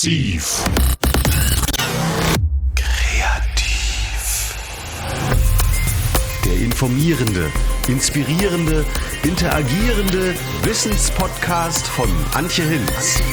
Massiv. Kreativ. Der informierende, inspirierende, interagierende Wissenspodcast von Antje Hinz.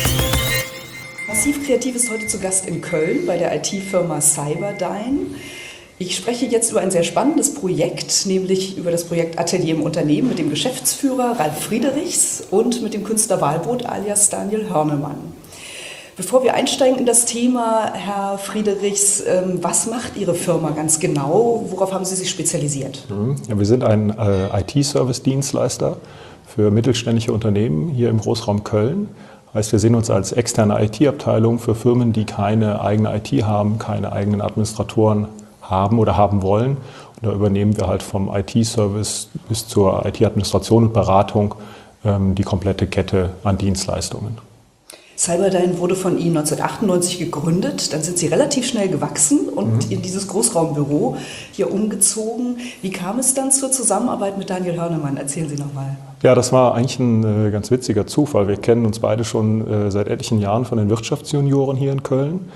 Massiv Kreativ ist heute zu Gast in Köln bei der IT-Firma Cyberdyne. Ich spreche jetzt über ein sehr spannendes Projekt, nämlich über das Projekt Atelier im Unternehmen mit dem Geschäftsführer Ralf Friedrichs und mit dem Künstler Walbrot alias Daniel Hörnemann. Bevor wir einsteigen in das Thema, Herr Friedrichs, was macht Ihre Firma ganz genau? Worauf haben Sie sich spezialisiert? Ja, wir sind ein IT-Service-Dienstleister für mittelständische Unternehmen hier im Großraum Köln. Heißt, wir sehen uns als externe IT-Abteilung für Firmen, die keine eigene IT haben, keine eigenen Administratoren haben oder haben wollen. Und da übernehmen wir halt vom IT-Service bis zur IT-Administration und Beratung die komplette Kette an Dienstleistungen. Cyberdyne wurde von Ihnen 1998 gegründet, dann sind Sie relativ schnell gewachsen und in dieses Großraumbüro hier umgezogen. Wie kam es dann zur Zusammenarbeit mit Daniel Hörnemann? Erzählen Sie nochmal. Ja, das war eigentlich ein ganz witziger Zufall. Wir kennen uns beide schon seit etlichen Jahren von den Wirtschaftsjunioren hier in Köln.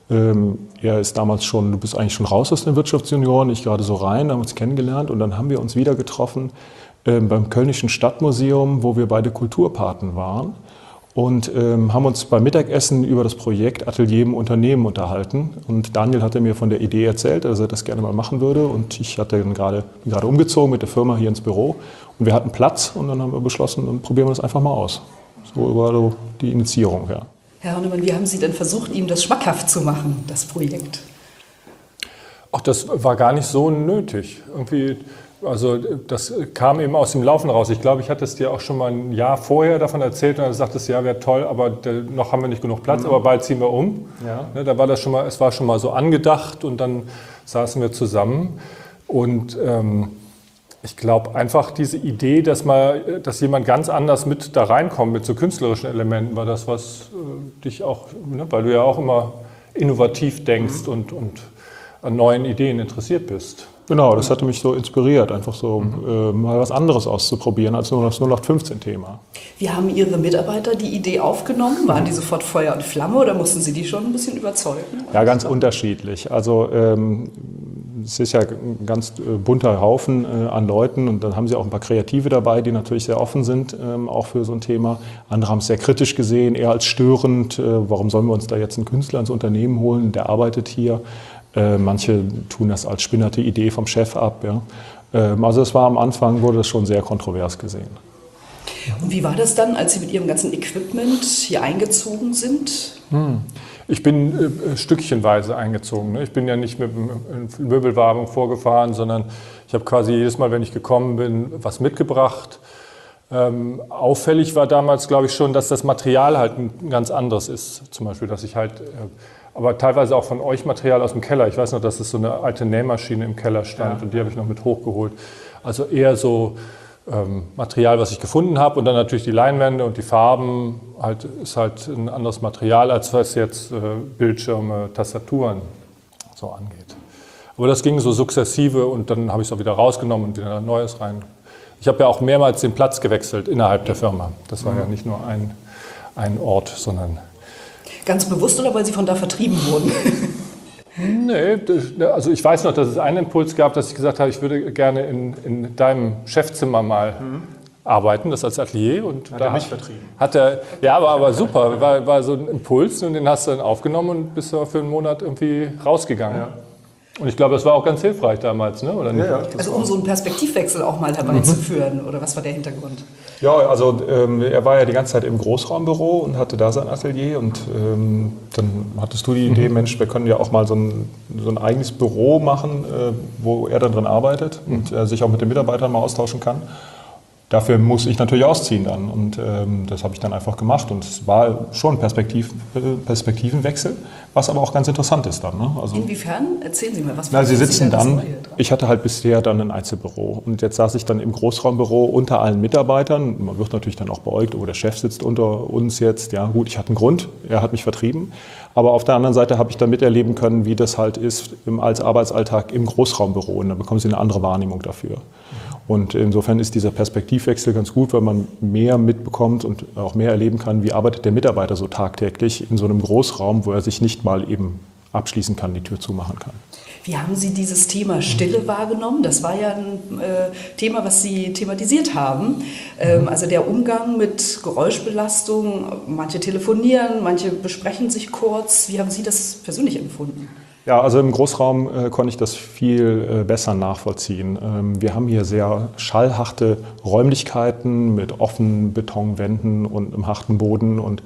Er ist damals schon, du bist eigentlich schon raus aus den Wirtschaftsjunioren, ich gerade so rein, haben uns kennengelernt und dann haben wir uns wieder getroffen beim Kölnischen Stadtmuseum, wo wir beide Kulturpaten waren und haben uns beim Mittagessen über das Projekt Atelier im Unternehmen unterhalten. Und Daniel hatte mir von der Idee erzählt, dass er das gerne mal machen würde und ich hatte dann gerade umgezogen mit der Firma hier ins Büro und wir hatten Platz und dann haben wir beschlossen, dann probieren wir das einfach mal aus. So war so die Initiierung, ja. Herr Hörnemann, wie haben Sie denn versucht, ihm das schmackhaft zu machen, das Projekt? Ach, das war gar nicht so nötig. Irgendwie, also das kam eben aus dem Laufen raus. Ich glaube, ich hatte es dir auch schon mal ein Jahr vorher davon erzählt und dann sagtest du, ja, wäre toll, aber noch haben wir nicht genug Platz, aber bald ziehen wir um. Ja. Ne, da war das schon mal, es war schon mal so angedacht und dann saßen wir zusammen und ich glaube einfach diese Idee, dass jemand ganz anders mit da reinkommt, mit so künstlerischen Elementen, war das, was dich auch, ne, weil du ja auch immer innovativ denkst und an neuen Ideen interessiert bist. Genau, das hatte mich so inspiriert, einfach so mal was anderes auszuprobieren als nur das 0815-Thema. Wie haben Ihre Mitarbeiter die Idee aufgenommen? Waren die sofort Feuer und Flamme oder mussten Sie die schon ein bisschen überzeugen? Ja, ganz unterschiedlich. Also es ist ja ein ganz bunter Haufen an Leuten und dann haben sie auch ein paar Kreative dabei, die natürlich sehr offen sind, auch für so ein Thema. Andere haben es sehr kritisch gesehen, eher als störend. Warum sollen wir uns da jetzt einen Künstler ins Unternehmen holen, der arbeitet hier? Manche tun das als spinnerte Idee vom Chef ab. Ja. Also es war am Anfang, wurde das schon sehr kontrovers gesehen. Und wie war das dann, als Sie mit Ihrem ganzen Equipment hier eingezogen sind? Ich bin stückchenweise eingezogen. Ne? Ich bin ja nicht mit dem Möbelwagen vorgefahren, sondern ich habe quasi jedes Mal, wenn ich gekommen bin, was mitgebracht. Auffällig war damals, glaube ich, schon, dass das Material halt ein ganz anderes ist. Zum Beispiel, dass ich halt, aber teilweise auch von euch Material aus dem Keller. Ich weiß noch, dass es so eine alte Nähmaschine im Keller stand und die habe ich noch mit hochgeholt. Also eher so Material, was ich gefunden habe und dann natürlich die Leinwände und die Farben ist halt ein anderes Material, als was jetzt Bildschirme, Tastaturen so angeht. Aber das ging so sukzessive und dann habe ich es auch wieder rausgenommen und wieder Neues rein. Ich habe ja auch mehrmals den Platz gewechselt innerhalb der Firma. Das war ja nicht nur ein Ort, sondern... Ganz bewusst oder weil Sie von da vertrieben wurden? Nee, also ich weiß noch, dass es einen Impuls gab, dass ich gesagt habe, ich würde gerne in deinem Chefzimmer mal arbeiten, das als Atelier. Und hat er mich vertrieben? Ja, aber super, war so ein Impuls und den hast du dann aufgenommen und bist für einen Monat irgendwie rausgegangen. Ja. Und ich glaube, das war auch ganz hilfreich damals, ne? Oder nicht? Ja, also um so einen Perspektivwechsel auch mal herbeizuführen, oder was war der Hintergrund? Ja, also er war ja die ganze Zeit im Großraumbüro und hatte da sein Atelier und dann hattest du die Idee, Mensch, wir können ja auch mal so ein eigenes Büro machen, wo er dann drin arbeitet und sich auch mit den Mitarbeitern mal austauschen kann. Dafür muss ich natürlich ausziehen dann und das habe ich dann einfach gemacht und es war schon Perspektivenwechsel, was aber auch ganz interessant ist dann. Ne? Also, inwiefern? Erzählen Sie mir, was Sie sitzen dann, ich hatte halt bisher dann ein Einzelbüro und jetzt saß ich dann im Großraumbüro unter allen Mitarbeitern, man wird natürlich dann auch beäugt, oh, der Chef sitzt unter uns jetzt, ja gut, ich hatte einen Grund, er hat mich vertrieben, aber auf der anderen Seite habe ich dann miterleben können, wie das halt ist als Arbeitsalltag im Großraumbüro und dann bekommen Sie eine andere Wahrnehmung dafür. Und insofern ist dieser Perspektivwechsel ganz gut, weil man mehr mitbekommt und auch mehr erleben kann, wie arbeitet der Mitarbeiter so tagtäglich in so einem Großraum, wo er sich nicht mal eben abschließen kann, die Tür zumachen kann. Wie haben Sie dieses Thema Stille wahrgenommen? Das war ja ein Thema, was Sie thematisiert haben. Also der Umgang mit Geräuschbelastung. Manche telefonieren, manche besprechen sich kurz. Wie haben Sie das persönlich empfunden? Ja, also im Großraum konnte ich das viel besser nachvollziehen. Wir haben hier sehr schallharte Räumlichkeiten mit offenen Betonwänden und einem harten Boden. Und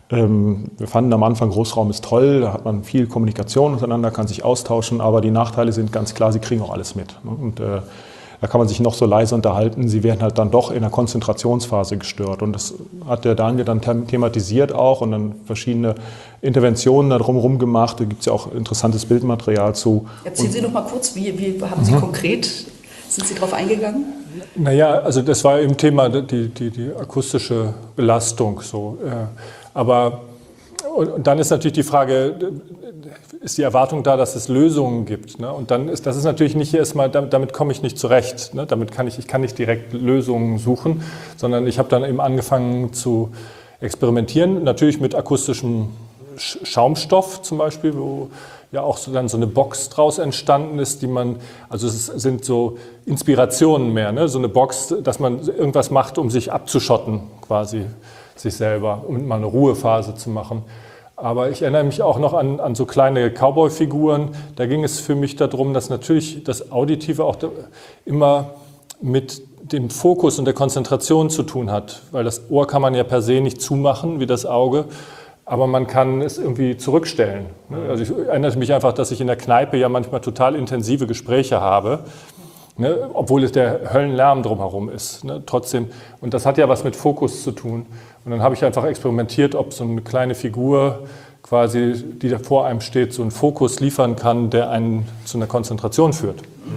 wir fanden am Anfang, Großraum ist toll, da hat man viel Kommunikation untereinander, kann sich austauschen, aber die Nachteile sind ganz klar, sie kriegen auch alles mit. Ne? Und da kann man sich noch so leise unterhalten, sie werden halt dann doch in der Konzentrationsphase gestört. Und das hat der Daniel dann thematisiert auch und dann verschiedene Interventionen da drumherum gemacht. Da gibt es ja auch interessantes Bildmaterial zu. Erzählen Sie noch mal kurz, wie haben Sie konkret, sind Sie darauf eingegangen? Naja, also das war im Thema die akustische Belastung so. Aber und dann ist natürlich die Frage, ist die Erwartung da, dass es Lösungen gibt? Ne? Und dann ist das natürlich nicht erstmal, damit komme ich nicht zurecht. Ne? Ich kann nicht direkt Lösungen suchen, sondern ich habe dann eben angefangen zu experimentieren, natürlich mit akustischem Schaumstoff zum Beispiel, wo ja auch dann so eine Box draus entstanden ist, die man, also es sind so Inspirationen mehr, ne? So eine Box, dass man irgendwas macht, um sich abzuschotten quasi, sich selber, um mal eine Ruhephase zu machen. Aber ich erinnere mich auch noch an so kleine Cowboy-Figuren. Da ging es für mich darum, dass natürlich das Auditive auch immer mit dem Fokus und der Konzentration zu tun hat. Weil das Ohr kann man ja per se nicht zumachen, wie das Auge. Aber man kann es irgendwie zurückstellen. Also ich erinnere mich einfach, dass ich in der Kneipe ja manchmal total intensive Gespräche habe. Ne, obwohl es der Höllenlärm drumherum ist. Ne, trotzdem, und das hat ja was mit Fokus zu tun. Und dann habe ich einfach experimentiert, ob so eine kleine Figur quasi, die da vor einem steht, so einen Fokus liefern kann, der einen zu einer Konzentration führt.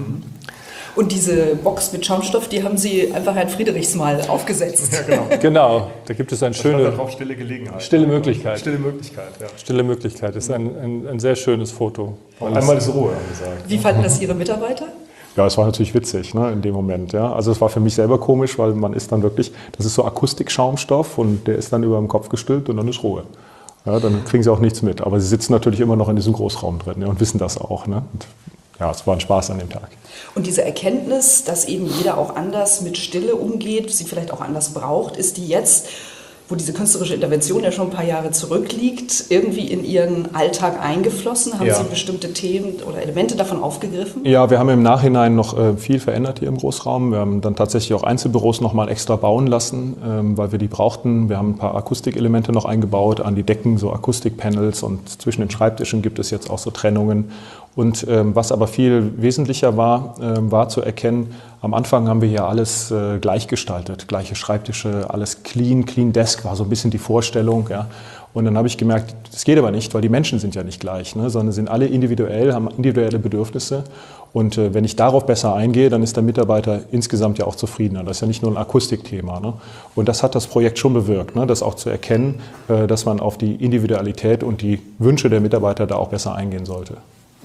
Und diese Box mit Schaumstoff, die haben Sie einfach Herrn Friedrichs mal aufgesetzt. Ja, genau. Genau, da gibt es eine schöne stille Gelegenheit. Stille Möglichkeit. Stille Möglichkeit, ja. Stille Möglichkeit ist ein sehr schönes Foto. Einmal ist Ruhe, haben wir gesagt. Wie fanden das Ihre Mitarbeiter? Ja, es war natürlich witzig, ne, in dem Moment. Ja. Also es war für mich selber komisch, weil man ist dann wirklich, das ist so Akustikschaumstoff und der ist dann über dem Kopf gestülpt und dann ist Ruhe. Ja, dann kriegen sie auch nichts mit. Aber sie sitzen natürlich immer noch in diesem Großraum drin, ja, und wissen das auch. Ne. Und ja, es war ein Spaß an dem Tag. Und diese Erkenntnis, dass eben jeder auch anders mit Stille umgeht, sie vielleicht auch anders braucht, ist die jetzt, wo diese künstlerische Intervention ja schon ein paar Jahre zurückliegt, irgendwie in Ihren Alltag eingeflossen? Haben Sie bestimmte Themen oder Elemente davon aufgegriffen? Ja, wir haben im Nachhinein noch viel verändert hier im Großraum. Wir haben dann tatsächlich auch Einzelbüros noch mal extra bauen lassen, weil wir die brauchten. Wir haben ein paar Akustikelemente noch eingebaut, an die Decken so Akustikpanels und zwischen den Schreibtischen gibt es jetzt auch so Trennungen. Und was aber viel wesentlicher war, war zu erkennen, am Anfang haben wir hier alles gleich gestaltet, gleiche Schreibtische, alles clean Desk war so ein bisschen die Vorstellung. Ja. Und dann habe ich gemerkt, das geht aber nicht, weil die Menschen sind ja nicht gleich, ne, sondern sind alle individuell, haben individuelle Bedürfnisse. Und wenn ich darauf besser eingehe, dann ist der Mitarbeiter insgesamt ja auch zufriedener. Das ist ja nicht nur ein Akustikthema. Ne? Und das hat das Projekt schon bewirkt, ne? Das auch zu erkennen, dass man auf die Individualität und die Wünsche der Mitarbeiter da auch besser eingehen sollte.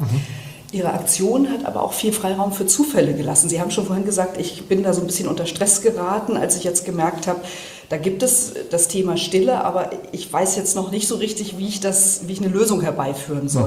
Ihre Aktion hat aber auch viel Freiraum für Zufälle gelassen. Sie haben schon vorhin gesagt, ich bin da so ein bisschen unter Stress geraten, als ich jetzt gemerkt habe, da gibt es das Thema Stille, aber ich weiß jetzt noch nicht so richtig, wie ich eine Lösung herbeiführen soll.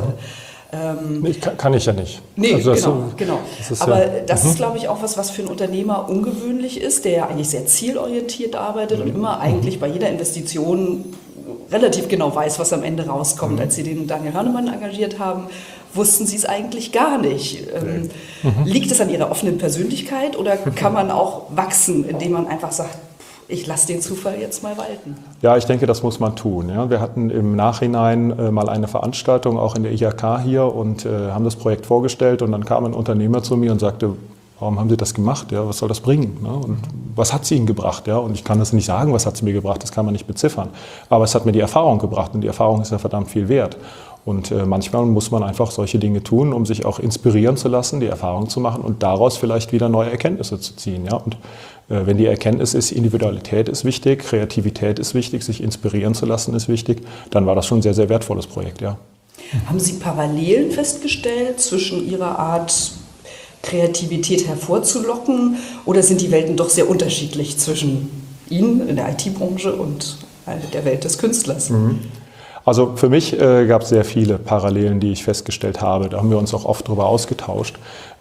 Kann ich ja nicht. Nee, also genau. Aber das ist, glaube ich, auch was für einen Unternehmer ungewöhnlich ist, der ja eigentlich sehr zielorientiert arbeitet und immer eigentlich bei jeder Investition relativ genau weiß, was am Ende rauskommt. Als Sie den Daniel Hörnemann engagiert haben, wussten Sie es eigentlich gar nicht. Liegt es an Ihrer offenen Persönlichkeit oder kann man auch wachsen, indem man einfach sagt, ich lasse den Zufall jetzt mal walten? Ja, ich denke, das muss man tun. Ja. Wir hatten im Nachhinein mal eine Veranstaltung, auch in der IHK hier, und haben das Projekt vorgestellt. Und dann kam ein Unternehmer zu mir und sagte, warum haben Sie das gemacht? Ja, was soll das bringen? Ne? Und was hat es Ihnen gebracht? Ja? Und ich kann das nicht sagen, was hat es mir gebracht, das kann man nicht beziffern. Aber es hat mir die Erfahrung gebracht und die Erfahrung ist ja verdammt viel wert. Und manchmal muss man einfach solche Dinge tun, um sich auch inspirieren zu lassen, die Erfahrung zu machen und daraus vielleicht wieder neue Erkenntnisse zu ziehen. Ja? Und wenn die Erkenntnis ist, Individualität ist wichtig, Kreativität ist wichtig, sich inspirieren zu lassen ist wichtig, dann war das schon ein sehr, sehr wertvolles Projekt. Ja. Haben Sie Parallelen festgestellt zwischen Ihrer Art, Kreativität hervorzulocken? Oder sind die Welten doch sehr unterschiedlich zwischen Ihnen in der IT-Branche und der Welt des Künstlers? Also für mich gab es sehr viele Parallelen, die ich festgestellt habe. Da haben wir uns auch oft drüber ausgetauscht.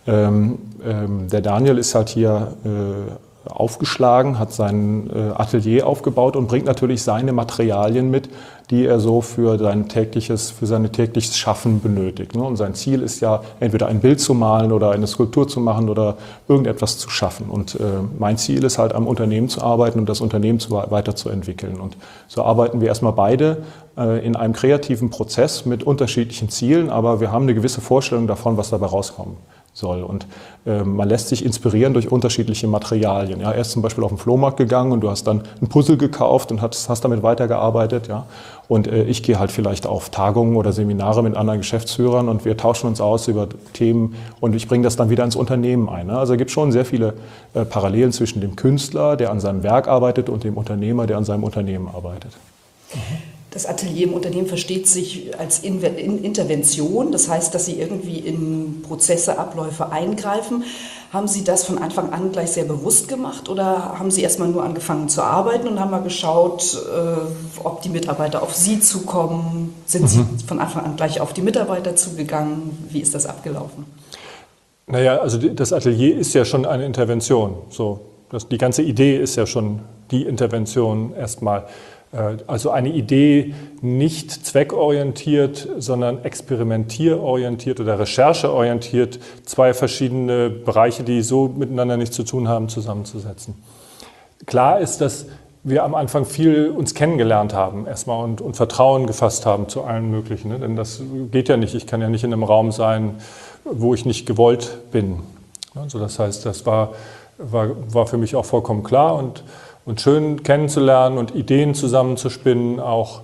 Der Daniel ist halt hier aufgeschlagen, hat sein Atelier aufgebaut und bringt natürlich seine Materialien mit, die er so für sein tägliches Schaffen benötigt. Und sein Ziel ist ja, entweder ein Bild zu malen oder eine Skulptur zu machen oder irgendetwas zu schaffen. Und mein Ziel ist halt, am Unternehmen zu arbeiten und das Unternehmen weiterzuentwickeln. Und so arbeiten wir erstmal beide in einem kreativen Prozess mit unterschiedlichen Zielen, aber wir haben eine gewisse Vorstellung davon, was dabei rauskommen soll. Und man lässt sich inspirieren durch unterschiedliche Materialien. Ja, er ist zum Beispiel auf den Flohmarkt gegangen und du hast dann ein Puzzle gekauft und hast damit weitergearbeitet. Ja. Und ich gehe halt vielleicht auf Tagungen oder Seminare mit anderen Geschäftsführern und wir tauschen uns aus über Themen und ich bringe das dann wieder ins Unternehmen ein. Ne. Also es gibt schon sehr viele Parallelen zwischen dem Künstler, der an seinem Werk arbeitet, und dem Unternehmer, der an seinem Unternehmen arbeitet. Das Atelier im Unternehmen versteht sich als Intervention, das heißt, dass Sie irgendwie in Prozesse, Abläufe eingreifen. Haben Sie das von Anfang an gleich sehr bewusst gemacht oder haben Sie erstmal nur angefangen zu arbeiten und haben mal geschaut, ob die Mitarbeiter auf Sie zukommen? Sind Sie von Anfang an gleich auf die Mitarbeiter zugegangen? Wie ist das abgelaufen? Naja, also das Atelier ist ja schon eine Intervention. Die ganze Idee ist ja schon die Intervention erstmal. Also eine Idee nicht zweckorientiert, sondern experimentierorientiert oder rechercheorientiert, zwei verschiedene Bereiche, die so miteinander nichts zu tun haben, zusammenzusetzen. Klar ist, dass wir am Anfang viel uns kennengelernt haben erstmal und Vertrauen gefasst haben zu allen möglichen. Ne? Denn das geht ja nicht. Ich kann ja nicht in einem Raum sein, wo ich nicht gewollt bin. Also das heißt, das war für mich auch vollkommen klar und schön kennenzulernen und Ideen zusammenzuspinnen auch.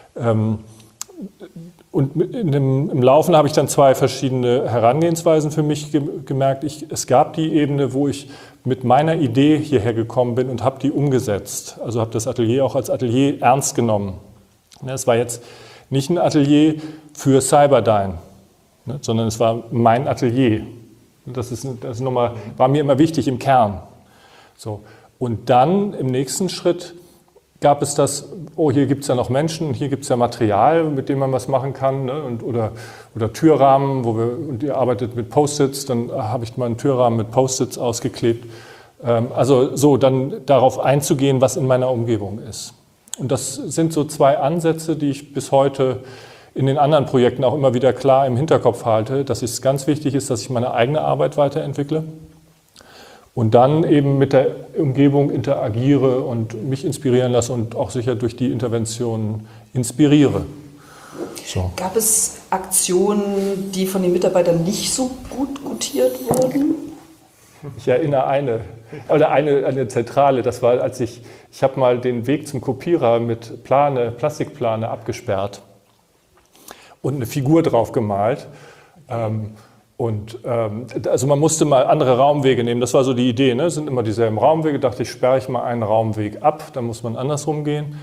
Und im Laufen habe ich dann zwei verschiedene Herangehensweisen für mich gemerkt. Es gab die Ebene, wo ich mit meiner Idee hierher gekommen bin und habe die umgesetzt. Also habe das Atelier auch als Atelier ernst genommen. Es war jetzt nicht ein Atelier für Cyberdyne, sondern es war mein Atelier. Das war mir immer wichtig im Kern. So. Und dann im nächsten Schritt gab es das, hier gibt es ja noch Menschen, hier gibt es ja Material, mit dem man was machen kann, ne? Oder Türrahmen, und ihr arbeitet mit Post-its, dann habe ich mal einen Türrahmen mit Post-its ausgeklebt. Also dann darauf einzugehen, was in meiner Umgebung ist. Und das sind so zwei Ansätze, die ich bis heute in den anderen Projekten auch immer wieder klar im Hinterkopf halte, dass es ganz wichtig ist, dass ich meine eigene Arbeit weiterentwickle. Und dann eben mit der Umgebung interagiere und mich inspirieren lasse und auch sicher durch die Interventionen inspiriere. So. Gab es Aktionen, die von den Mitarbeitern nicht so gut gutiert wurden? Ich erinnere eine zentrale, das war, als ich habe mal den Weg zum Kopierer mit Plastikplane abgesperrt und eine Figur drauf gemalt. Also man musste mal andere Raumwege nehmen, das war so die Idee, ne? Es sind immer dieselben Raumwege, dachte ich, sperre ich mal einen Raumweg ab, dann muss man andersrum gehen.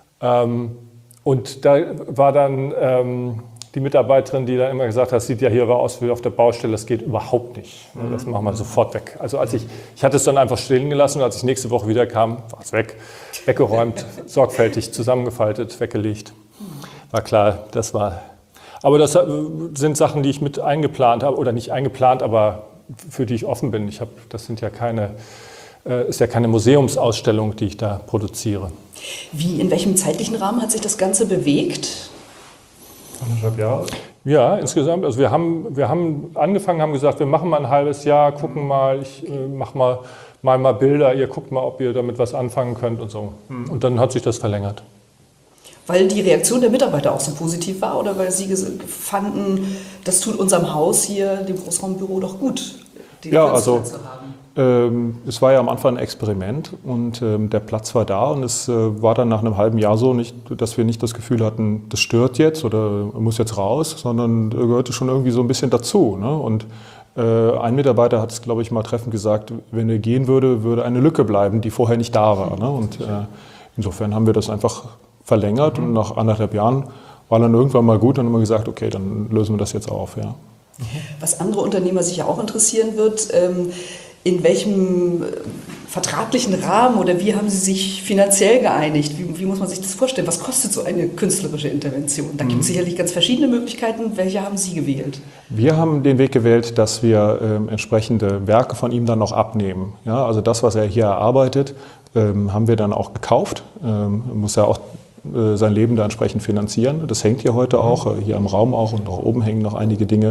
Und da war dann die Mitarbeiterin, die dann immer gesagt hat, das sieht ja hier aus wie auf der Baustelle, das geht überhaupt nicht, das machen wir sofort weg. Also ich hatte es dann einfach stehen gelassen und als ich nächste Woche wieder kam, war es weg, weggeräumt, sorgfältig zusammengefaltet, weggelegt. War klar, das war... Aber das sind Sachen, die ich mit eingeplant habe, oder nicht eingeplant, aber für die ich offen bin. Das sind ja ist ja keine Museumsausstellung, die ich da produziere. In welchem zeitlichen Rahmen hat sich das Ganze bewegt? 1,5 Jahre? Ja, insgesamt. Also wir haben angefangen, haben gesagt, wir machen mal ein halbes Jahr, gucken mal, ich mache mal Bilder, ihr guckt mal, ob ihr damit was anfangen könnt und so. Und dann hat sich das verlängert. Weil die Reaktion der Mitarbeiter auch so positiv war oder weil sie fanden, das tut unserem Haus hier, dem Großraumbüro, doch gut, den Platz zu haben? Es war ja am Anfang ein Experiment und der Platz war da und es war dann nach einem halben Jahr so, dass wir nicht das Gefühl hatten, das stört jetzt oder muss jetzt raus, sondern gehörte schon irgendwie so ein bisschen dazu. Ne? Und ein Mitarbeiter hat es, glaube ich, mal treffend gesagt, wenn er gehen würde, würde eine Lücke bleiben, die vorher nicht da war. Ne? Und insofern haben wir das einfach verlängert und nach 1,5 Jahren war dann irgendwann mal gut und haben wir gesagt, okay, dann lösen wir das jetzt auf. Ja. Was andere Unternehmer sich ja auch interessieren wird, in welchem vertraglichen Rahmen oder wie haben Sie sich finanziell geeinigt? Wie muss man sich das vorstellen? Was kostet so eine künstlerische Intervention? Da gibt es sicherlich ganz verschiedene Möglichkeiten. Welche haben Sie gewählt? Wir haben den Weg gewählt, dass wir entsprechende Werke von ihm dann noch abnehmen. Ja, also das, was er hier erarbeitet, haben wir dann auch gekauft. Muss ja auch sein Leben da entsprechend finanzieren. Das hängt hier heute auch, hier im Raum auch, und auch oben hängen noch einige Dinge.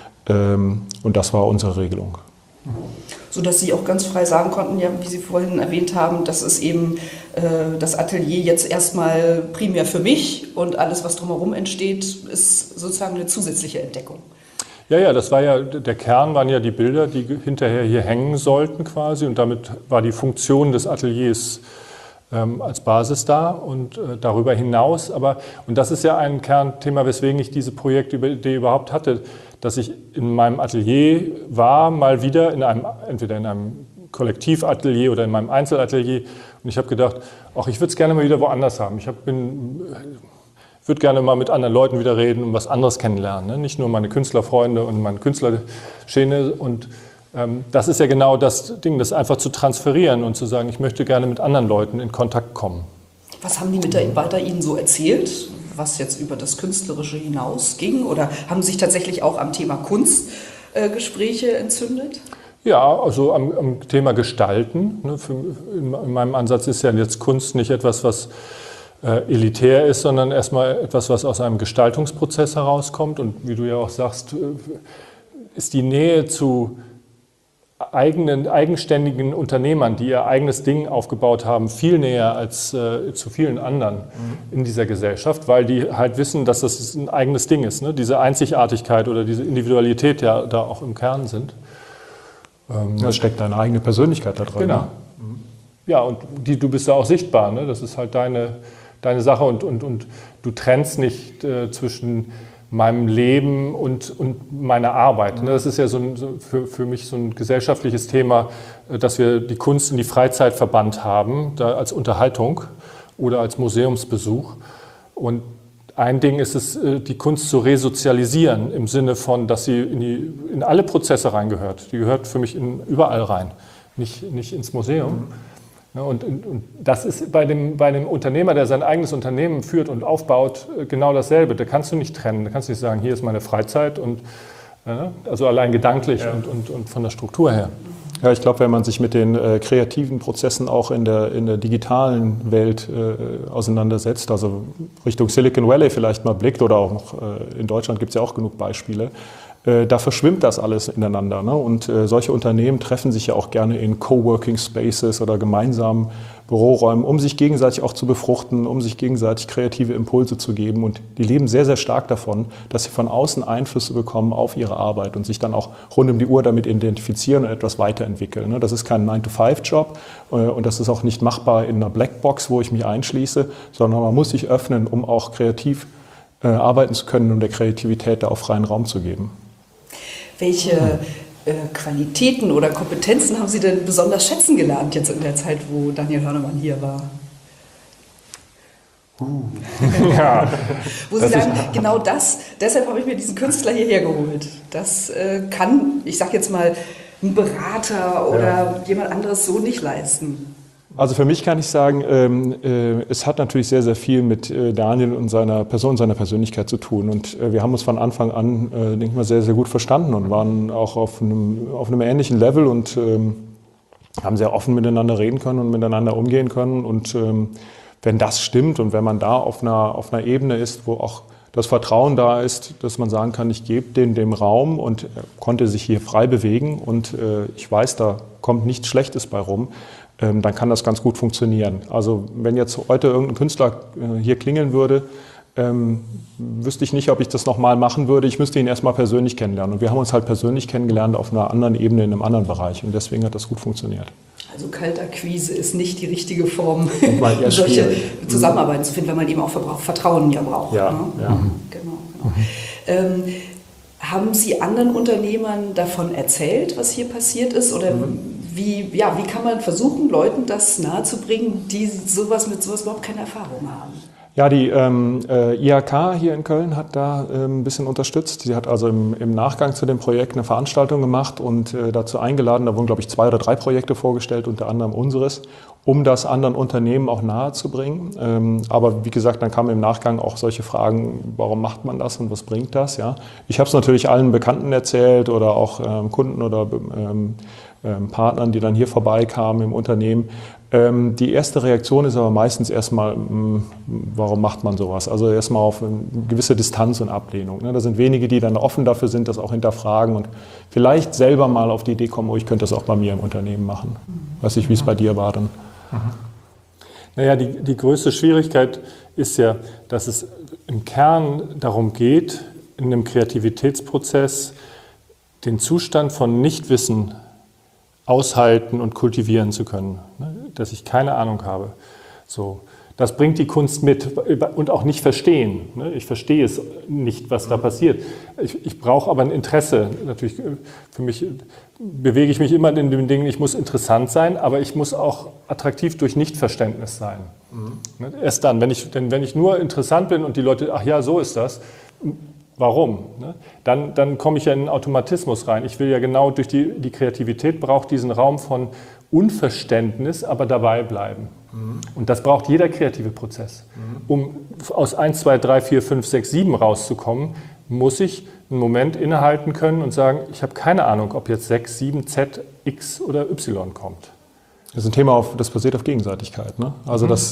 Und das war unsere Regelung. Sodass Sie auch ganz frei sagen konnten, ja, wie Sie vorhin erwähnt haben, dass es eben das Atelier jetzt erstmal primär für mich und alles, was drumherum entsteht, ist sozusagen eine zusätzliche Entdeckung. Ja, das war ja, der Kern waren ja die Bilder, die hinterher hier hängen sollten quasi, und damit war die Funktion des Ateliers als Basis da und darüber hinaus. Und das ist ja ein Kernthema, weswegen ich diese Projektidee überhaupt hatte, dass ich in meinem Atelier war, mal wieder entweder in einem Kollektivatelier oder in meinem Einzelatelier, und ich habe gedacht, ich würde es gerne mal wieder woanders haben. Ich würde gerne mal mit anderen Leuten wieder reden und was anderes kennenlernen, ne? Nicht nur meine Künstlerfreunde und meine Künstlerszene. Und das ist ja genau das Ding, das einfach zu transferieren und zu sagen, ich möchte gerne mit anderen Leuten in Kontakt kommen. Was haben die Mitarbeiter Ihnen so erzählt, was jetzt über das Künstlerische hinausging? Oder haben sich tatsächlich auch am Thema Kunst Gespräche entzündet? Ja, also am Thema Gestalten. Ne? In meinem Ansatz ist ja jetzt Kunst nicht etwas, was elitär ist, sondern erstmal etwas, was aus einem Gestaltungsprozess herauskommt. Und wie du ja auch sagst, ist die Nähe zu eigenständigen Unternehmern, die ihr eigenes Ding aufgebaut haben, viel näher als zu vielen anderen in dieser Gesellschaft, weil die halt wissen, dass das ein eigenes Ding ist, ne? Diese Einzigartigkeit oder diese Individualität ja da auch im Kern sind. Da steckt deine eigene Persönlichkeit da drin. Genau. Ne? Ja, und du bist da auch sichtbar, ne? Das ist halt deine Sache, und du trennst nicht zwischen meinem Leben und meiner Arbeit. Das ist ja für mich so ein gesellschaftliches Thema, dass wir die Kunst in die Freizeit verbannt haben, da als Unterhaltung oder als Museumsbesuch. Und ein Ding ist es, die Kunst zu resozialisieren, im Sinne von, dass sie in alle Prozesse reingehört. Die gehört für mich überall rein, nicht ins Museum. Ja, und das ist bei dem Unternehmer, der sein eigenes Unternehmen führt und aufbaut, genau dasselbe. Da kannst du nicht trennen. Da kannst du nicht sagen, hier ist meine Freizeit, also allein gedanklich und von der Struktur her. Ja, ich glaube, wenn man sich mit den kreativen Prozessen auch in der digitalen Welt auseinandersetzt, also Richtung Silicon Valley vielleicht mal blickt, oder auch noch in Deutschland gibt es ja auch genug Beispiele, da verschwimmt das alles ineinander. Ne? Und solche Unternehmen treffen sich ja auch gerne in Coworking Spaces oder gemeinsamen Büroräumen, um sich gegenseitig auch zu befruchten, um sich gegenseitig kreative Impulse zu geben. Und die leben sehr, sehr stark davon, dass sie von außen Einflüsse bekommen auf ihre Arbeit und sich dann auch rund um die Uhr damit identifizieren und etwas weiterentwickeln. Ne? Das ist kein 9-to-5-Job und das ist auch nicht machbar in einer Blackbox, wo ich mich einschließe, sondern man muss sich öffnen, um auch kreativ arbeiten zu können, um der Kreativität da auch freien Raum zu geben. Welche Qualitäten oder Kompetenzen haben Sie denn besonders schätzen gelernt jetzt in der Zeit, wo Daniel Hörnemann hier war? Ja. Wo Sie sagen, genau deshalb habe ich mir diesen Künstler hierher geholt. Das kann, ich sage jetzt mal, ein Berater oder jemand anderes so nicht leisten. Also für mich kann ich sagen, es hat natürlich sehr, sehr viel mit Daniel und seiner Person, seiner Persönlichkeit zu tun. Und wir haben uns von Anfang an, denke ich mal, sehr, sehr gut verstanden und waren auch auf einem ähnlichen Level und haben sehr offen miteinander reden können und miteinander umgehen können. Und wenn das stimmt und wenn man da auf einer Ebene ist, wo auch das Vertrauen da ist, dass man sagen kann, ich gebe dem Raum, und er konnte sich hier frei bewegen und ich weiß, da kommt nichts Schlechtes bei rum, dann kann das ganz gut funktionieren. Also wenn jetzt heute irgendein Künstler hier klingeln würde, wüsste ich nicht, ob ich das nochmal machen würde. Ich müsste ihn erstmal persönlich kennenlernen. Und wir haben uns halt persönlich kennengelernt auf einer anderen Ebene, in einem anderen Bereich. Und deswegen hat das gut funktioniert. Also Kaltakquise ist nicht die richtige Form, um solche Zusammenarbeiten zu finden, weil man eben auch Vertrauen braucht. Ja, ne? ja. Genau. Haben Sie anderen Unternehmern davon erzählt, was hier passiert ist? Oder wie kann man versuchen, Leuten das nahezubringen, die mit sowas überhaupt keine Erfahrung haben? Ja, die IHK hier in Köln hat da ein bisschen unterstützt. Sie hat also im Nachgang zu dem Projekt eine Veranstaltung gemacht und dazu eingeladen. Da wurden, glaube ich, 2 oder 3 Projekte vorgestellt, unter anderem unseres, um das anderen Unternehmen auch nahezubringen. Aber wie gesagt, dann kamen im Nachgang auch solche Fragen, warum macht man das und was bringt das? Ja? Ich habe es natürlich allen Bekannten erzählt oder auch Kunden oder Partnern, die dann hier vorbeikamen im Unternehmen. Die erste Reaktion ist aber meistens erstmal, warum macht man sowas? Also erstmal auf eine gewisse Distanz und Ablehnung. Da sind wenige, die dann offen dafür sind, das auch hinterfragen und vielleicht selber mal auf die Idee kommen, oh, ich könnte das auch bei mir im Unternehmen machen. Weiß nicht, wie es bei dir war dann. Naja, die größte Schwierigkeit ist ja, dass es im Kern darum geht, in einem Kreativitätsprozess den Zustand von Nichtwissen aushalten und kultivieren zu können, dass ich keine Ahnung habe. So, das bringt die Kunst mit und auch nicht verstehen. Ich verstehe es nicht, was da passiert. Ich brauche aber ein Interesse. Natürlich, für mich bewege ich mich immer in dem Ding, ich muss interessant sein, aber ich muss auch attraktiv durch Nichtverständnis sein. Erst dann, wenn ich nur interessant bin und die Leute, ach ja, so ist das, warum? Dann komme ich ja in einen Automatismus rein. Ich will ja genau durch die Kreativität braucht diesen Raum von Unverständnis, aber dabei bleiben. Und das braucht jeder kreative Prozess. Um aus 1, 2, 3, 4, 5, 6, 7 rauszukommen, muss ich einen Moment innehalten können und sagen, ich habe keine Ahnung, ob jetzt 6, 7, Z, X oder Y kommt. Das ist ein Thema, das basiert auf Gegenseitigkeit. Ne? Also, dass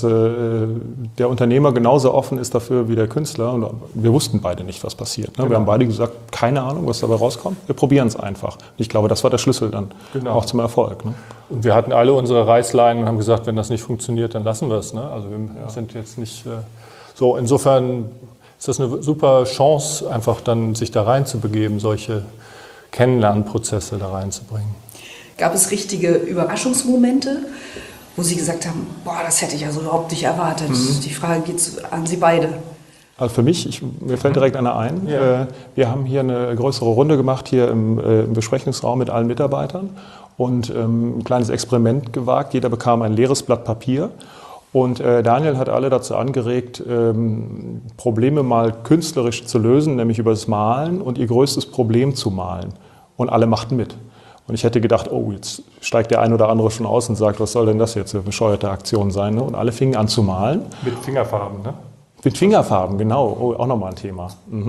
der Unternehmer genauso offen ist dafür wie der Künstler. Und wir wussten beide nicht, was passiert. Ne? Genau. Wir haben beide gesagt, keine Ahnung, was dabei rauskommt. Wir probieren es einfach. Und ich glaube, das war der Schlüssel dann auch zum Erfolg. Ne? Und wir hatten alle unsere Reißleinen und haben gesagt, wenn das nicht funktioniert, dann lassen wir es. Ne? Also wir sind jetzt nicht so. Insofern ist das eine super Chance, einfach dann sich da reinzubegeben, solche Kennenlernprozesse da reinzubringen. Gab es richtige Überraschungsmomente, wo Sie gesagt haben, boah, das hätte ich also überhaupt nicht erwartet? Die Frage geht an Sie beide. Also für mich, mir fällt direkt einer ein. Ja. Wir haben hier eine größere Runde gemacht, hier im Besprechungsraum mit allen Mitarbeitern und ein kleines Experiment gewagt. Jeder bekam ein leeres Blatt Papier. Und Daniel hat alle dazu angeregt, Probleme mal künstlerisch zu lösen, nämlich über das Malen und ihr größtes Problem zu malen. Und alle machten mit. Und ich hätte gedacht, oh, jetzt steigt der ein oder andere schon aus und sagt, was soll denn das jetzt eine bescheuerte Aktion sein? Ne? Und alle fingen an zu malen. Mit Fingerfarben, ne? Mit Fingerfarben, genau. Oh, auch nochmal ein Thema.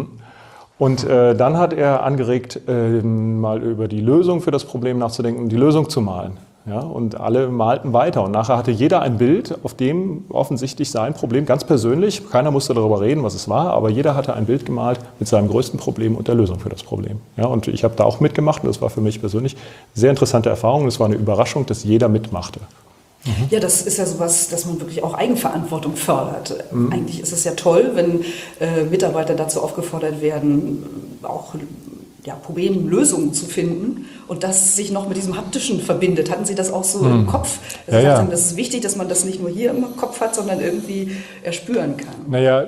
Und dann hat er angeregt, mal über die Lösung für das Problem nachzudenken und die Lösung zu malen. Ja, und alle malten weiter und nachher hatte jeder ein Bild, auf dem offensichtlich sein Problem, ganz persönlich, keiner musste darüber reden, was es war, aber jeder hatte ein Bild gemalt mit seinem größten Problem und der Lösung für das Problem. Ja, und ich habe da auch mitgemacht und das war für mich persönlich eine sehr interessante Erfahrung. Es war eine Überraschung, dass jeder mitmachte. Ja, das ist ja sowas, dass man wirklich auch Eigenverantwortung fördert. Eigentlich ist es ja toll, wenn Mitarbeiter dazu aufgefordert werden, auch Problemlösungen zu finden und das sich noch mit diesem Haptischen verbindet. Hatten Sie das auch so im Kopf? Also Sie sagten, das ist wichtig, dass man das nicht nur hier im Kopf hat, sondern irgendwie erspüren kann. Naja,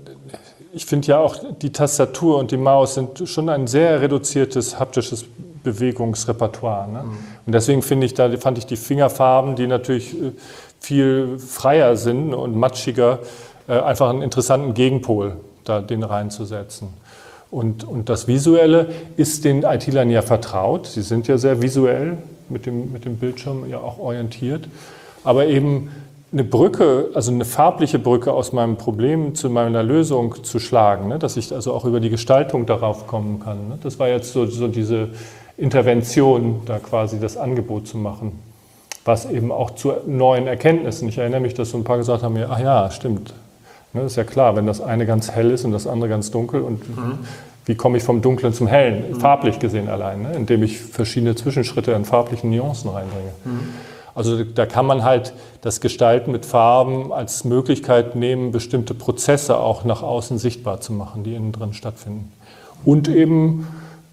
ich finde ja auch, die Tastatur und die Maus sind schon ein sehr reduziertes haptisches Bewegungsrepertoire. Ne? Und deswegen fand ich die Fingerfarben, die natürlich viel freier sind und matschiger, einfach einen interessanten Gegenpol, da den reinzusetzen. Und das Visuelle ist den IT-Lern ja vertraut. Sie sind ja sehr visuell mit dem Bildschirm ja auch orientiert. Aber eben eine Brücke, also eine farbliche Brücke aus meinem Problem zu meiner Lösung zu schlagen, ne? Dass ich also auch über die Gestaltung darauf kommen kann. Ne? Das war jetzt so diese Intervention, da quasi das Angebot zu machen, was eben auch zu neuen Erkenntnissen. Ich erinnere mich, dass so ein paar gesagt haben, ach ja, stimmt. Das ist ja klar, wenn das eine ganz hell ist und das andere ganz dunkel. Und wie komme ich vom Dunklen zum Hellen? Farblich gesehen allein, ne? Indem ich verschiedene Zwischenschritte in farblichen Nuancen reinbringe. Also da kann man halt das Gestalten mit Farben als Möglichkeit nehmen, bestimmte Prozesse auch nach außen sichtbar zu machen, die innen drin stattfinden. Und eben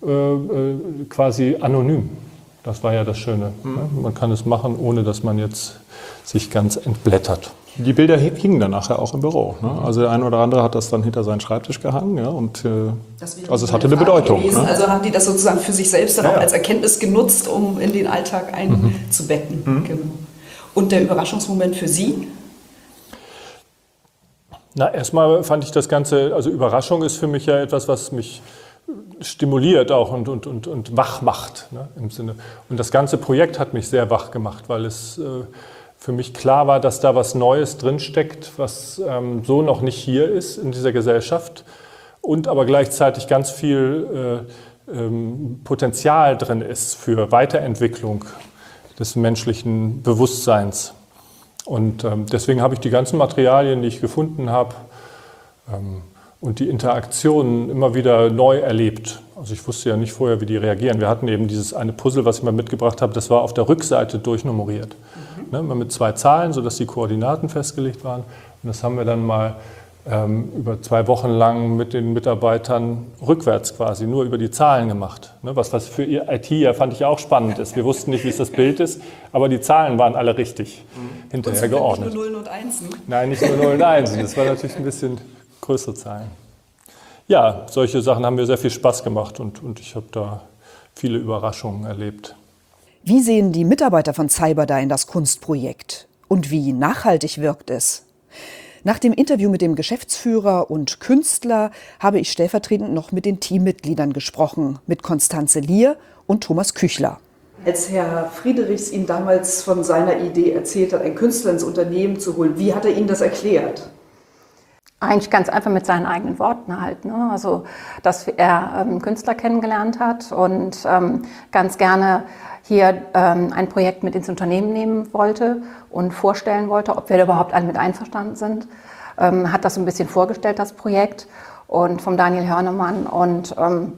quasi anonym. Das war ja das Schöne. Ne? Man kann es machen, ohne dass man jetzt sich ganz entblättert. Die Bilder hingen dann nachher auch im Büro. Ne? Also der eine oder andere hat das dann hinter seinen Schreibtisch gehangen. Ja, und, also es hatte eine Bedeutung. Ne? Also haben die das sozusagen für sich selbst dann auch als Erkenntnis genutzt, um in den Alltag einzubetten. Genau. Und der Überraschungsmoment für Sie? Na, erstmal fand ich das Ganze, also Überraschung ist für mich ja etwas, was mich stimuliert auch und wach macht, ne, im Sinne. Und das ganze Projekt hat mich sehr wach gemacht, weil es für mich klar war, dass da was Neues drinsteckt, was so noch nicht hier ist in dieser Gesellschaft und aber gleichzeitig ganz viel Potenzial drin ist für Weiterentwicklung des menschlichen Bewusstseins. Und deswegen habe ich die ganzen Materialien, die ich gefunden habe, und die Interaktionen immer wieder neu erlebt. Also ich wusste ja nicht vorher, wie die reagieren. Wir hatten eben dieses eine Puzzle, was ich mal mitgebracht habe, das war auf der Rückseite durchnummeriert. Ne, immer mit 2 Zahlen, sodass die Koordinaten festgelegt waren. Und das haben wir dann mal über 2 Wochen lang mit den Mitarbeitern rückwärts quasi, nur über die Zahlen gemacht. Ne, was für ihr IT ja fand ich auch spannend ist. Wir wussten nicht, wie es das Bild ist, aber die Zahlen waren alle richtig hinterher geordnet. Nicht nur Nullen und Einsen? Nein, nicht nur Nullen und Einsen. Das war natürlich ein bisschen größere Zahlen. Ja, solche Sachen haben mir sehr viel Spaß gemacht und ich habe da viele Überraschungen erlebt. Wie sehen die Mitarbeiter von Cyberdyne das Kunstprojekt? Und wie nachhaltig wirkt es? Nach dem Interview mit dem Geschäftsführer und Künstler habe ich stellvertretend noch mit den Teammitgliedern gesprochen, mit Konstanze Lier und Thomas Küchler. Als Herr Friedrichs Ihnen damals von seiner Idee erzählt hat, einen Künstler ins Unternehmen zu holen, wie hat er Ihnen das erklärt? Eigentlich ganz einfach mit seinen eigenen Worten halt. Ne? Also, dass er einen Künstler kennengelernt hat und ganz gerne hier ein Projekt mit ins Unternehmen nehmen wollte und vorstellen wollte, ob wir da überhaupt alle mit einverstanden sind. Hat das so ein bisschen vorgestellt, das Projekt, und vom Daniel Hörnemann. Und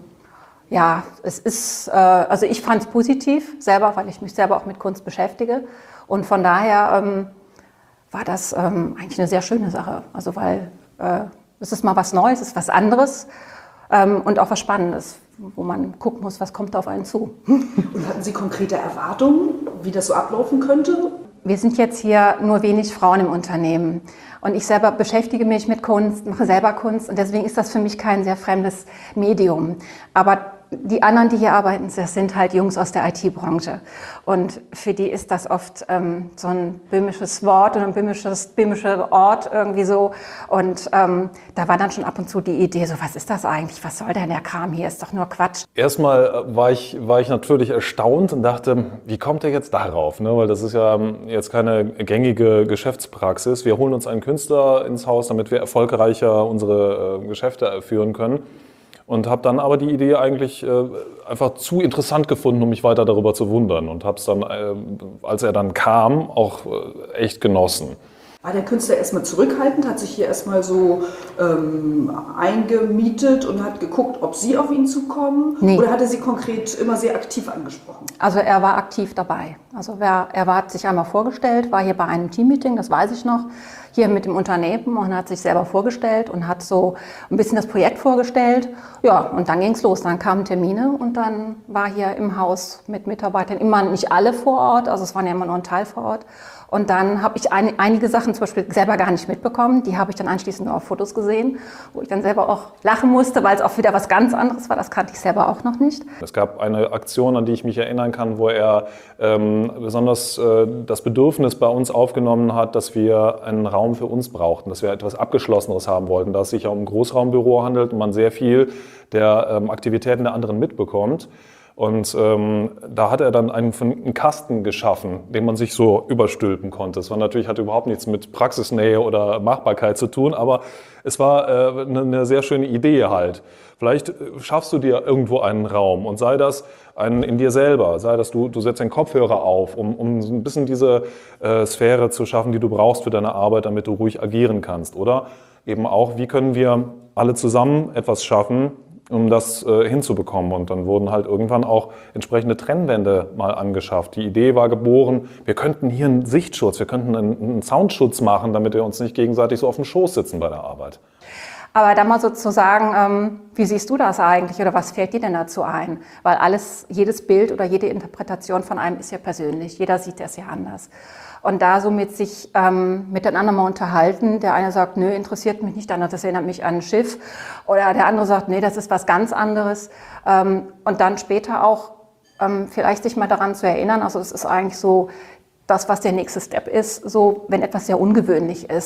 ja, es ist, also ich fand es positiv selber, weil ich mich selber auch mit Kunst beschäftige. Und von daher war das eigentlich eine sehr schöne Sache. Also weil es ist mal was Neues, es ist was anderes und auch was Spannendes, wo man gucken muss, was kommt auf einen zu. Und hatten Sie konkrete Erwartungen, wie das so ablaufen könnte? Wir sind jetzt hier nur wenig Frauen im Unternehmen und ich selber beschäftige mich mit Kunst, mache selber Kunst und deswegen ist das für mich kein sehr fremdes Medium. Aber die anderen, die hier arbeiten, das sind halt Jungs aus der IT-Branche. Und für die ist das oft so ein böhmisches Wort oder ein böhmischer Ort irgendwie so. Und da war dann schon ab und zu die Idee, so was ist das eigentlich? Was soll denn der Kram hier? Ist doch nur Quatsch. Erstmal war ich natürlich erstaunt und dachte, wie kommt er jetzt darauf? Ne? Weil das ist ja jetzt keine gängige Geschäftspraxis. Wir holen uns einen Künstler ins Haus, damit wir erfolgreicher unsere Geschäfte führen können. Und habe dann aber die Idee eigentlich einfach zu interessant gefunden, um mich weiter darüber zu wundern. Und habe es dann, als er dann kam, auch echt genossen. War der Künstler erstmal zurückhaltend, hat sich hier erstmal so eingemietet und hat geguckt, ob Sie auf ihn zukommen? Nee. Oder hat er Sie konkret immer sehr aktiv angesprochen? Also er war aktiv dabei. Also er hat sich einmal vorgestellt, war hier bei einem Teammeeting, das weiß ich noch, hier mit dem Unternehmen und hat sich selber vorgestellt und hat so ein bisschen das Projekt vorgestellt. Ja, und dann ging es los. Dann kamen Termine und dann war hier im Haus mit Mitarbeitern immer nicht alle vor Ort, also es waren ja immer nur ein Teil vor Ort. Und dann habe ich einige Sachen zum Beispiel selber gar nicht mitbekommen. Die habe ich dann anschließend nur auf Fotos gesehen, wo ich dann selber auch lachen musste, weil es auch wieder was ganz anderes war. Das kannte ich selber auch noch nicht. Es gab eine Aktion, an die ich mich erinnern kann, wo er besonders das Bedürfnis bei uns aufgenommen hat, dass wir einen Raum für uns brauchten, dass wir etwas Abgeschlossenes haben wollten, da es sich ja um ein Großraumbüro handelt und man sehr viel der Aktivitäten der anderen mitbekommt. Und da hat er dann einen Kasten geschaffen, den man sich so überstülpen konnte. Das war natürlich, hatte überhaupt nichts mit Praxisnähe oder Machbarkeit zu tun, aber es war eine sehr schöne Idee halt. Vielleicht schaffst du dir irgendwo einen Raum und sei das in dir selber, sei das du setzt einen Kopfhörer auf, um ein bisschen diese Sphäre zu schaffen, die du brauchst für deine Arbeit, damit du ruhig agieren kannst. Oder eben auch, wie können wir alle zusammen etwas schaffen, um das hinzubekommen. Und dann wurden halt irgendwann auch entsprechende Trennwände mal angeschafft. Die Idee war geboren, wir könnten hier einen Sichtschutz, wir könnten einen Soundschutz machen, damit wir uns nicht gegenseitig so auf dem Schoß sitzen bei der Arbeit. Aber da mal sozusagen, wie siehst du das eigentlich oder was fällt dir denn dazu ein? Weil jedes Bild oder jede Interpretation von einem ist ja persönlich, jeder sieht das ja anders. Und da somit sich miteinander mal unterhalten, der eine sagt, nö, interessiert mich nicht, der andere, das erinnert mich an ein Schiff. Oder der andere sagt, nee, das ist was ganz anderes. Und dann später auch vielleicht sich mal daran zu erinnern, also es ist eigentlich so das, was der nächste Step ist, so wenn etwas sehr ungewöhnlich ist,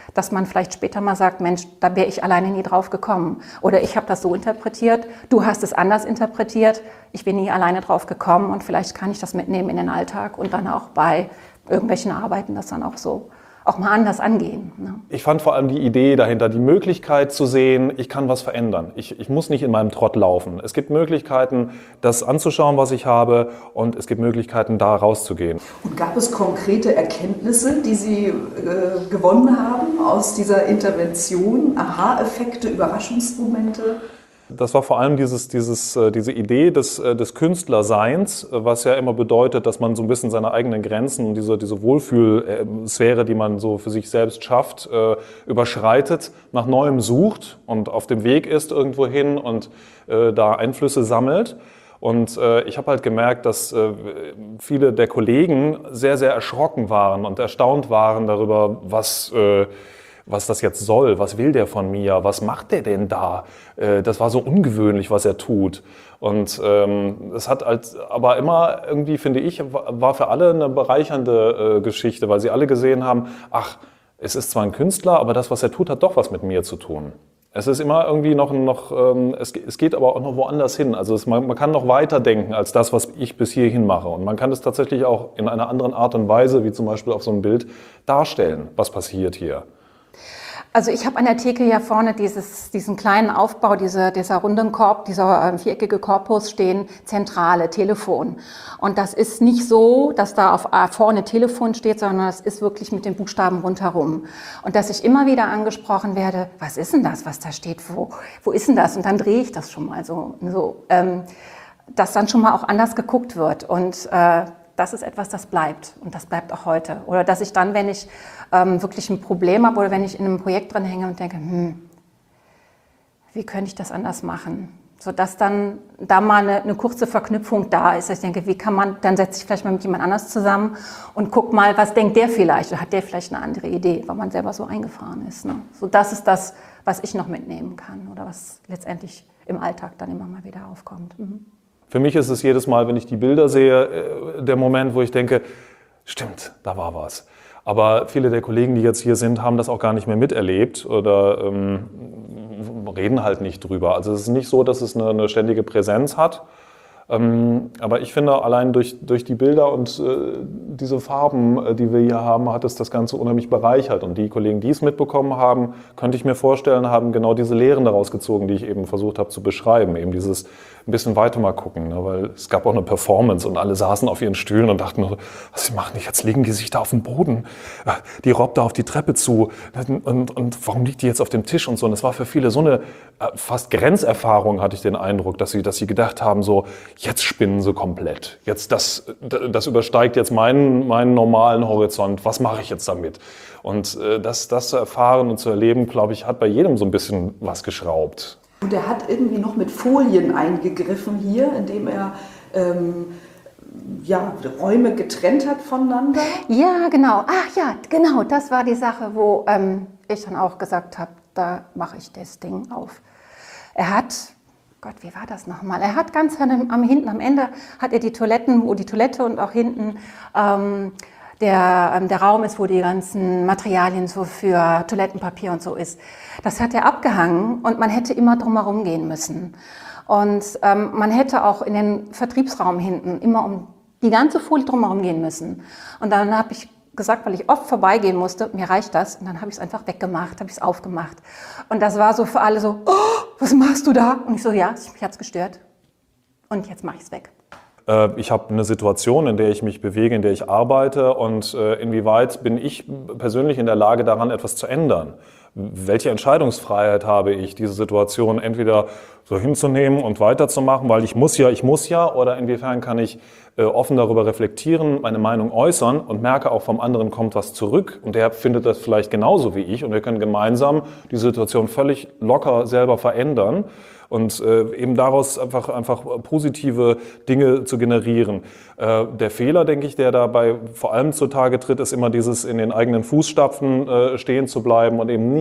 dass man vielleicht später mal sagt, Mensch, da wäre ich alleine nie drauf gekommen. Oder ich habe das so interpretiert, du hast es anders interpretiert, ich bin nie alleine drauf gekommen und vielleicht kann ich das mitnehmen in den Alltag und dann auch bei irgendwelchen Arbeiten das dann auch mal anders angehen. Ne? Ich fand vor allem die Idee dahinter, die Möglichkeit zu sehen, ich kann was verändern. Ich muss nicht in meinem Trott laufen. Es gibt Möglichkeiten, das anzuschauen, was ich habe, und es gibt Möglichkeiten, da rauszugehen. Und gab es konkrete Erkenntnisse, die Sie gewonnen haben aus dieser Intervention? Aha-Effekte, Überraschungsmomente? Das war vor allem diese Idee des Künstlerseins, was ja immer bedeutet, dass man so ein bisschen seine eigenen Grenzen und diese Wohlfühlsphäre, die man so für sich selbst schafft, überschreitet, nach Neuem sucht und auf dem Weg ist irgendwo hin und da Einflüsse sammelt. Und ich habe halt gemerkt, dass viele der Kollegen sehr, sehr erschrocken waren und erstaunt waren darüber, was das jetzt soll, was will der von mir, was macht der denn da? Das war so ungewöhnlich, was er tut. Und es hat aber immer irgendwie, finde ich, war für alle eine bereichernde Geschichte, weil sie alle gesehen haben, ach, es ist zwar ein Künstler, aber das, was er tut, hat doch was mit mir zu tun. Es ist immer irgendwie es geht aber auch noch woanders hin. Also man kann noch weiter denken als das, was ich bis hierhin mache. Und man kann es tatsächlich auch in einer anderen Art und Weise, wie zum Beispiel auf so einem Bild, darstellen, was passiert hier. Also ich habe an der Theke hier vorne diesen kleinen Aufbau, dieser runden Korb, dieser viereckige Korpus stehen, Zentrale, Telefon. Und das ist nicht so, dass da vorne Telefon steht, sondern das ist wirklich mit den Buchstaben rundherum. Und dass ich immer wieder angesprochen werde, was ist denn das, was da steht, wo ist denn das? Und dann drehe ich das schon mal so dass dann schon mal auch anders geguckt wird. Und das ist etwas, das bleibt, und das bleibt auch heute. Oder dass ich dann, wenn ich wirklich ein Problem habe oder wenn ich in einem Projekt drin hänge und denke, wie könnte ich das anders machen? Sodass dann da mal eine kurze Verknüpfung da ist. Ich denke, dann setze ich vielleicht mal mit jemand anders zusammen und guck mal, was denkt der vielleicht? Oder hat der vielleicht eine andere Idee, weil man selber so eingefahren ist. Ne? So, das ist das, was ich noch mitnehmen kann oder was letztendlich im Alltag dann immer mal wieder aufkommt. Mhm. Für mich ist es jedes Mal, wenn ich die Bilder sehe, der Moment, wo ich denke, stimmt, da war was. Aber viele der Kollegen, die jetzt hier sind, haben das auch gar nicht mehr miterlebt oder reden halt nicht drüber. Also es ist nicht so, dass es eine ständige Präsenz hat. Aber ich finde, allein durch die Bilder und diese Farben, die wir hier haben, hat es das Ganze unheimlich bereichert. Und die Kollegen, die es mitbekommen haben, könnte ich mir vorstellen, haben genau diese Lehren daraus gezogen, die ich eben versucht habe zu beschreiben. Eben dieses ein bisschen weiter mal gucken, ne? Weil es gab auch eine Performance und alle saßen auf ihren Stühlen und dachten, was machen die jetzt? Liegen die sich da auf dem Boden? Die robbt da auf die Treppe zu und warum liegt die jetzt auf dem Tisch und so? Und es war für viele so eine fast Grenzerfahrung, hatte ich den Eindruck, dass sie gedacht haben, so, jetzt spinnen sie komplett. Jetzt das übersteigt jetzt meinen normalen Horizont. Was mache ich jetzt damit? Und das zu erfahren und zu erleben, glaube ich, hat bei jedem so ein bisschen was geschraubt. Und er hat irgendwie noch mit Folien eingegriffen hier, indem er Räume getrennt hat voneinander. Ja, genau. Ach ja, genau. Das war die Sache, wo ich dann auch gesagt habe, da mache ich das Ding auf. Er hat, Gott, wie war das nochmal? Er hat ganz hinten am Ende hat er die Toiletten, wo die Toilette und auch hinten der Raum ist, wo die ganzen Materialien so für Toilettenpapier und so ist. Das hat er abgehangen und man hätte immer drumherum gehen müssen. Und man hätte auch in den Vertriebsraum hinten immer um die ganze Folie drumherum gehen müssen. Und dann habe ich gesagt, weil ich oft vorbeigehen musste, mir reicht das. Und dann habe ich es einfach weggemacht, habe ich es aufgemacht. Und das war so für alle so, oh, was machst du da? Und ich so, ja, mich hat es gestört. Und jetzt mache ich es weg. Ich habe eine Situation, in der ich mich bewege, in der ich arbeite und inwieweit bin ich persönlich in der Lage, daran etwas zu ändern? Welche Entscheidungsfreiheit habe ich, diese Situation entweder so hinzunehmen und weiterzumachen, weil ich muss ja, oder inwiefern kann ich offen darüber reflektieren, meine Meinung äußern und merke auch vom anderen kommt was zurück und der findet das vielleicht genauso wie ich und wir können gemeinsam die Situation völlig locker selber verändern. Und eben daraus einfach positive Dinge zu generieren. Der Fehler, denke ich, der dabei vor allem zutage tritt, ist immer dieses in den eigenen Fußstapfen stehen zu bleiben und eben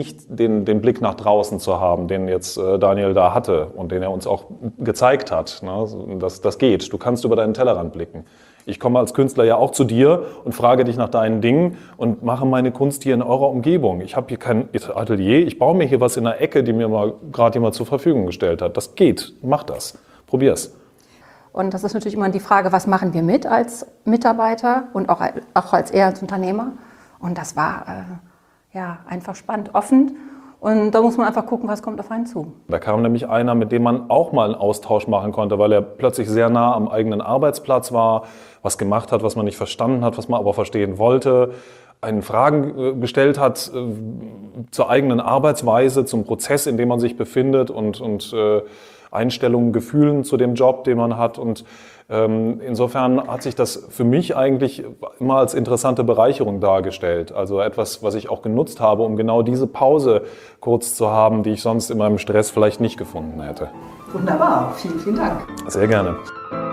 nicht den Blick nach draußen zu haben, den jetzt Daniel da hatte und den er uns auch gezeigt hat. Ne? Das geht. Du kannst über deinen Tellerrand blicken. Ich komme als Künstler ja auch zu dir und frage dich nach deinen Dingen und mache meine Kunst hier in eurer Umgebung. Ich habe hier kein Atelier, ich baue mir hier was in der Ecke, die mir mal gerade jemand zur Verfügung gestellt hat. Das geht, mach das, probier's. Und das ist natürlich immer die Frage, was machen wir mit als Mitarbeiter und auch als er als Unternehmer. Und das war einfach spannend, offen. Und da muss man einfach gucken, was kommt auf einen zu. Da kam nämlich einer, mit dem man auch mal einen Austausch machen konnte, weil er plötzlich sehr nah am eigenen Arbeitsplatz war, was gemacht hat, was man nicht verstanden hat, was man aber verstehen wollte, einen Fragen gestellt hat zur eigenen Arbeitsweise, zum Prozess, in dem man sich befindet und Einstellungen, Gefühlen zu dem Job, den man hat. Und insofern hat sich das für mich eigentlich immer als interessante Bereicherung dargestellt. Also etwas, was ich auch genutzt habe, um genau diese Pause kurz zu haben, die ich sonst in meinem Stress vielleicht nicht gefunden hätte. Wunderbar, vielen, vielen Dank. Sehr gerne.